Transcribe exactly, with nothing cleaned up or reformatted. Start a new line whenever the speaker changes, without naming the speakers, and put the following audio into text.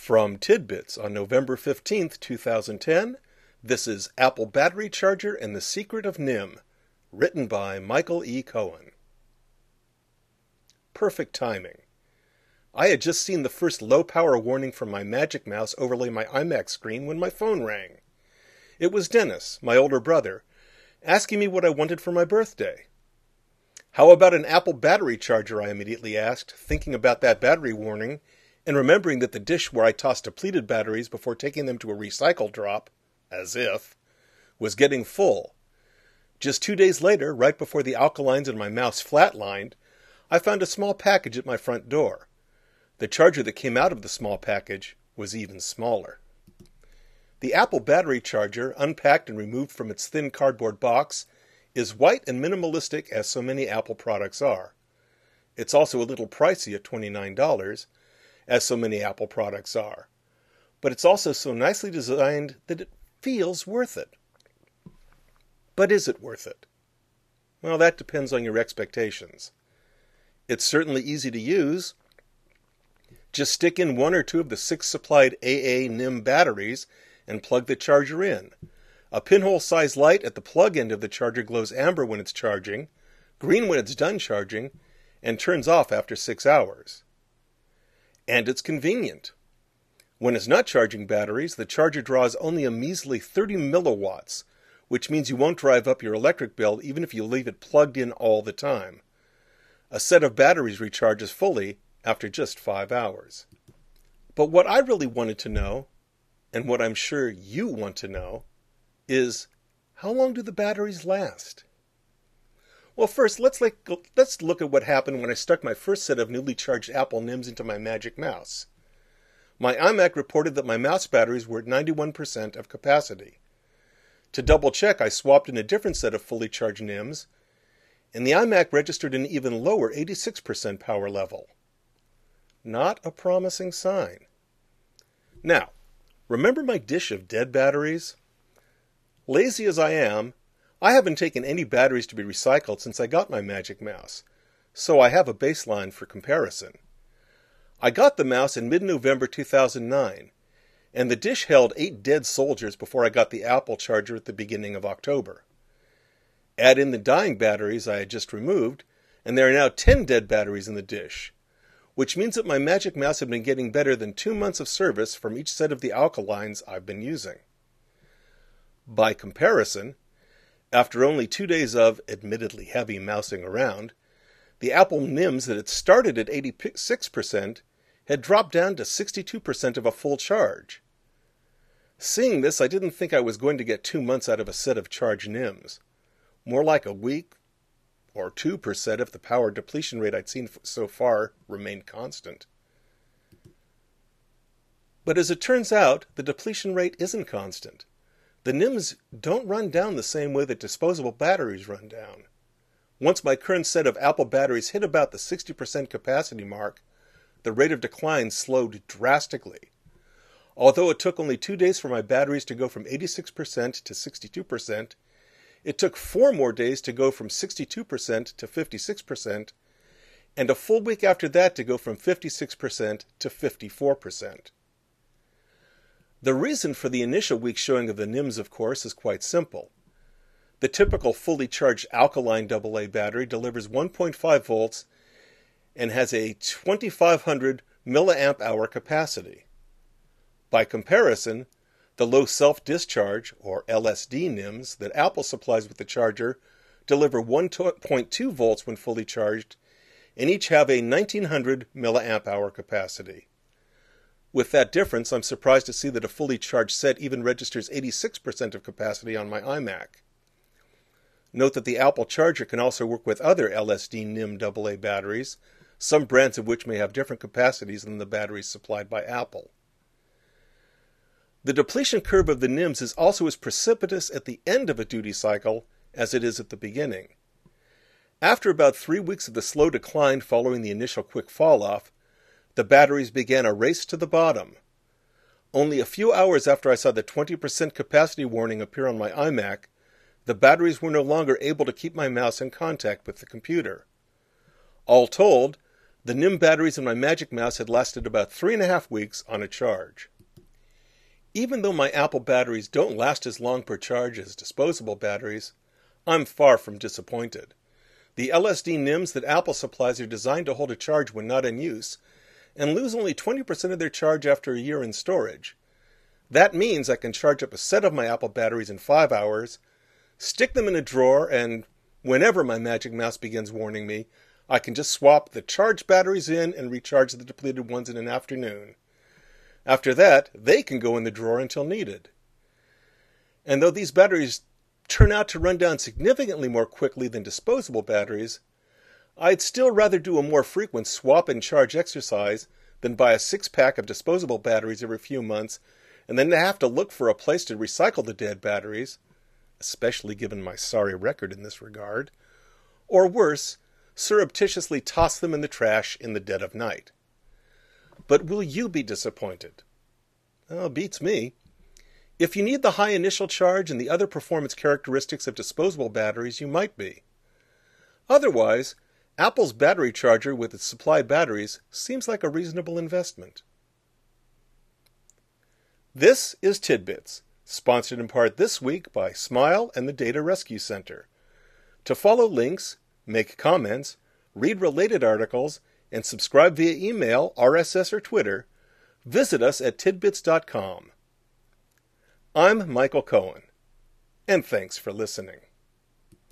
From Tidbits on November fifteenth, two thousand ten, this is Apple Battery Charger and the Secret of N I M, written by Michael E. Cohen. Perfect timing. I had just seen the first low-power warning from my Magic Mouse overlay my iMac screen when my phone rang. It was Dennis, my older brother, asking me what I wanted for my birthday. "How about an Apple battery charger?" I immediately asked, thinking about that battery warning, and remembering that the dish where I tossed depleted batteries before taking them to a recycle drop, as if, was getting full. Just two days later, right before the alkalines in my mouse flatlined, I found a small package at my front door. The charger that came out of the small package was even smaller. The Apple battery charger, unpacked and removed from its thin cardboard box, is white and minimalistic as so many Apple products are. It's also a little pricey at twenty-nine dollars, as so many Apple products are. But it's also so nicely designed that it feels worth it. But is it worth it? Well, that depends on your expectations. It's certainly easy to use. Just stick in one or two of the six supplied A A N I M batteries and plug the charger in. A pinhole-sized light at the plug end of the charger glows amber when it's charging, green when it's done charging, and turns off after six hours. And it's convenient. When it's not charging batteries, the charger draws only a measly thirty milliwatts, which means you won't drive up your electric bill even if you leave it plugged in all the time. A set of batteries recharges fully after just five hours. But what I really wanted to know, and what I'm sure you want to know, is how long do the batteries last? Well, first, let's, like, let's look at what happened when I stuck my first set of newly charged Apple N I Ms into my Magic Mouse. My iMac reported that my mouse batteries were at ninety-one percent of capacity. To double check, I swapped in a different set of fully charged N I Ms, and the iMac registered an even lower eighty-six percent power level. Not a promising sign. Now, remember my dish of dead batteries? Lazy as I am, I haven't taken any batteries to be recycled since I got my Magic Mouse, so I have a baseline for comparison. I got the mouse in mid-November two thousand nine, and the dish held eight dead soldiers before I got the Apple charger at the beginning of October. Add in the dying batteries I had just removed, and there are now ten dead batteries in the dish, which means that my Magic Mouse had been getting better than two months of service from each set of the alkalines I've been using. By comparison, after only two days of, admittedly heavy mousing around, the Apple N I Ms that had started at eighty-six percent had dropped down to sixty-two percent of a full charge. Seeing this, I didn't think I was going to get two months out of a set of charged N I Ms. More like a week or two per set if the power depletion rate I'd seen so far remained constant. But as it turns out, the depletion rate isn't constant. The N I Ms don't run down the same way that disposable batteries run down. Once my current set of Apple batteries hit about the sixty percent capacity mark, the rate of decline slowed drastically. Although it took only two days for my batteries to go from eighty-six percent to sixty-two percent, it took four more days to go from sixty-two percent to fifty-six percent, and a full week after that to go from fifty-six percent to fifty-four percent. The reason for the initial week showing of the N I Ms, of course, is quite simple. The typical fully charged alkaline double A battery delivers one point five volts and has a twenty-five hundred milliamp hour capacity. By comparison, the low self-discharge, or L S D N I Ms, that Apple supplies with the charger deliver one point two volts when fully charged, and each have a nineteen hundred milliamp hour capacity. With that difference, I'm surprised to see that a fully charged set even registers eighty-six percent of capacity on my iMac. Note that the Apple charger can also work with other L S D N I M double A batteries, some brands of which may have different capacities than the batteries supplied by Apple. The depletion curve of the N I Ms is also as precipitous at the end of a duty cycle as it is at the beginning. After about three weeks of the slow decline following the initial quick fall-off, the batteries began a race to the bottom. Only a few hours after I saw the twenty percent capacity warning appear on my iMac, the batteries were no longer able to keep my mouse in contact with the computer. All told, The N I M batteries in my Magic Mouse had lasted about three and a half weeks on a charge. Even though my Apple batteries don't last as long per charge as disposable batteries, I'm far from disappointed. The L S D N I Ms that Apple supplies are designed to hold a charge when not in use, and lose only twenty percent of their charge after a year in storage. That means I can charge up a set of my Apple batteries in five hours, stick them in a drawer, and whenever my Magic Mouse begins warning me, I can just swap the charged batteries in and recharge the depleted ones in an afternoon. After that, they can go in the drawer until needed. And though these batteries turn out to run down significantly more quickly than disposable batteries, I'd still rather do a more frequent swap and charge exercise than buy a six-pack of disposable batteries every few months and then have to look for a place to recycle the dead batteries, especially given my sorry record in this regard, or worse, surreptitiously toss them in the trash in the dead of night. But will you be disappointed? Well, beats me. If you need the high initial charge and the other performance characteristics of disposable batteries, you might be. Otherwise, Apple's battery charger with its supplied batteries seems like a reasonable investment. This is Tidbits, sponsored in part this week by Smile and the Data Rescue Center. To follow links, make comments, read related articles, and subscribe via email, R S S, or Twitter, visit us at tidbits dot com. I'm Michael Cohen, and thanks for listening.